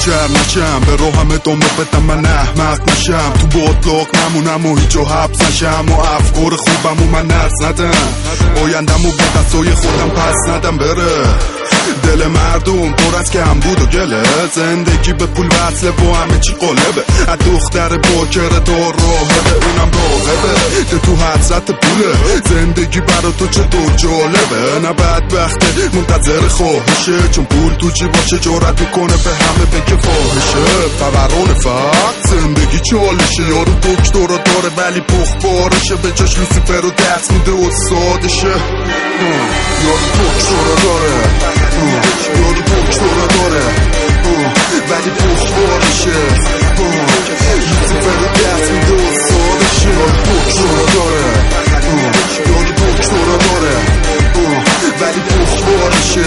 ناچار نشم، به راهم ادامه بدم من احمق نشم، تو باطلاق نمونم و هیچ و حبس نشم و افکار خوبم و من نرس ندم، آیندم و به دستای خودم پس ندم بره. دل مردم پر از کم بود و گله، زندگی به پول وصله و همه چی قلبه، از دختر باکر تا راهبه اونم راهبه، ده تو حسرت پوله، زندگی برا تو چطور جالبه، نه بدبخته منتظر خواهشه، چون پول تو جیبا چه جرأت میکنه به همه بگه فاحشه. فوران فقط زندگی چالشه، یارو دکترا داره ولی پخت بارشه، به جاش لوسیفر رو دست میده و سادشه. یارو دکترا داره، یارو دکترا داره ولی پخت بارشه، لوسیفر رو دست میده و سادشه. یارو دکترا داره، یارو دکترا داره ولی پخت بارشه،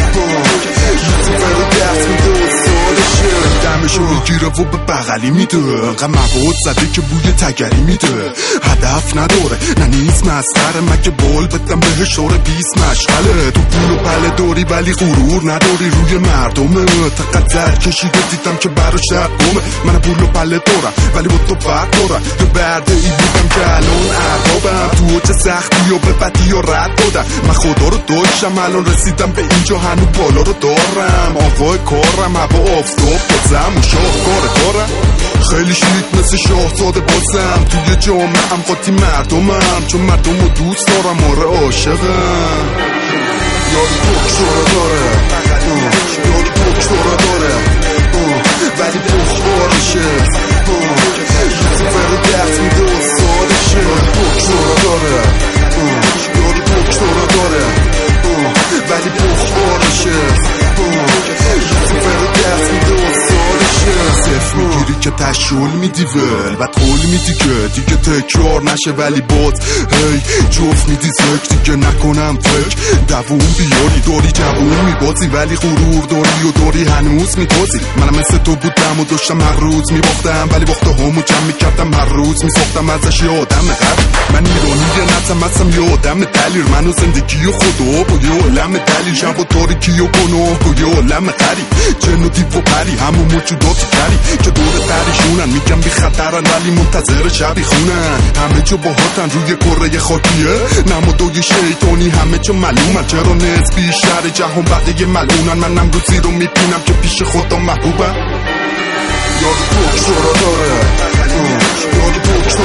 لوسیفر رو دست میده و سادشه. دمشو میگیره و به بغلی میده، انقدر مواد زده که بوی تگری میده، هدف نداره نه نیست مسخره، مگه بال بدم بهش داره 20 مشغله، تو پول و پله داری ولی غرور نداری روی مردمه، تقت زد کشیده دیدم که برا شب گمه، من پول و پله دارم ولی با تو فرق دارم، تو برده ای بودم که الان اربابم، تو چه سختی و به بدی و رد دادم، من خدا رو داشتم الان رسیدم به اینجا، هنو بالا رو دارم، آقای کارم هوا آفتاب بازم و شاهکار کارم، خیلی شیک مثل شاهزاده بازم، توی جامعه هم قاطی مردمم، چون مردم رو دوست دارم آره عاشقم. یارو دکترا داره، یارو دکترا داره ولی پخت بارشه، لوسیفر رو دست میده و سادشه. یارو دکترا داره، یارو دکترا داره ولی پخت بارشه، لوسیفر رو دست میده و سادشه. صرف میگیری که تشول میدی ول بعد قول میدی که دیگه تکرار نشه، ولی باد هی جفت میدی زک دیگه نکنم تک، دووم بیاری داری جوون میبازی ولی غرور داری و داری هنوز میتازی، منم مثل تو بودم و داشتم هر روز میباختم، ولی وقتا همو جمع میکردم هر روز میساختم ازش یه آدم غر، من ایرانی یه نتم هستم یه آدم دلیر، منو زندگی و خدا با یه عالم دلیل، شب و تاریکی و گناه با یه عالم قری، جن و دیو و پری همون موجوداتی کری که دور تریشونن، میگم بی خطرن ولی منتظر شبی خونن، همه جا باهاتن روی کره خاکیه، نمادای شیطانی همه جا معلومن، چرا نصف بیشتر جهان بقیه ملعونن، منم روزی رو میبینم که پیش خدا محبوبم. یارو دکترا داره، یارو